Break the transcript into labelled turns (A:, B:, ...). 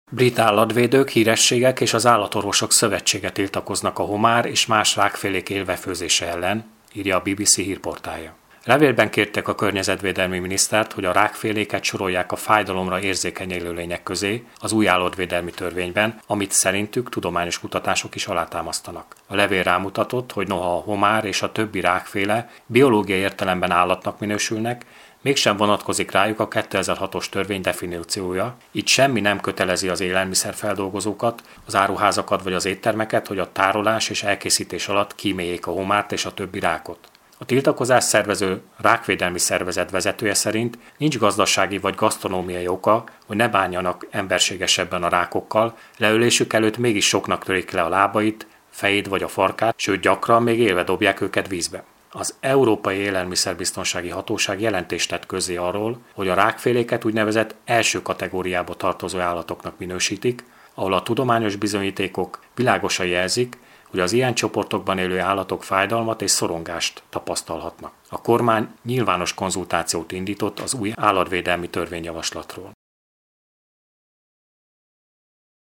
A: Brit állatvédők, hírességek és az Állatorvosok Szövetsége tiltakoznak a homár és más rákfélék élvefőzése ellen, írja a BBC hírportálja. Levélben kértek a környezetvédelmi minisztert, hogy a rákféléket sorolják a fájdalomra érzékeny élőlények közé az új állatvédelmi törvényben, amit szerintük tudományos kutatások is alátámasztanak. A levél rámutatott, hogy noha a homár és a többi rákféle biológiai értelemben állatnak minősülnek, mégsem vonatkozik rájuk a 2006-os törvény definíciója, így semmi nem kötelezi az élelmiszerfeldolgozókat, az áruházakat vagy az éttermeket, hogy a tárolás és elkészítés alatt kíméljék a homárt és a többi rákot. A tiltakozás szervező rákvédelmi szervezet vezetője szerint nincs gazdasági vagy gasztronómiai oka, hogy ne bánjanak emberségesebben a rákokkal, leölésük előtt mégis soknak törik le a lábait, fejét vagy a farkát, sőt gyakran még élve dobják őket vízbe. Az Európai Élelmiszerbiztonsági Hatóság jelentést tett közzé arról, hogy a rákféléket úgynevezett első kategóriába tartozó állatoknak minősítik, ahol a tudományos bizonyítékok világosan jelzik, hogy az ilyen csoportokban élő állatok fájdalmat és szorongást tapasztalhatnak. A kormány nyilvános konzultációt indított az új állatvédelmi törvényjavaslatról.